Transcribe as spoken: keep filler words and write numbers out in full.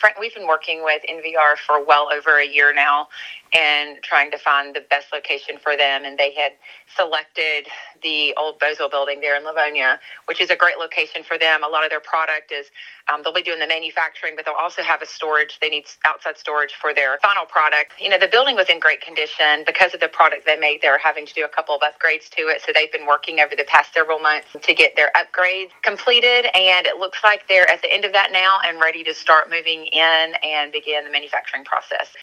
Frank, we've been working with N V R for well over a year now and trying to find the best location for them. And they had selected the old Boswell building there in Livonia, which is a great location for them. A lot of their product is, um, they'll be doing the manufacturing, but they'll also have a storage. They need outside storage for their final product. You know, the building was in great condition because of the product they made. They were having to do a couple of upgrades to it. So they've been working over the past several months to get their upgrades completed. And it looks like they're at the end of that now and ready to start moving in and begin the manufacturing process.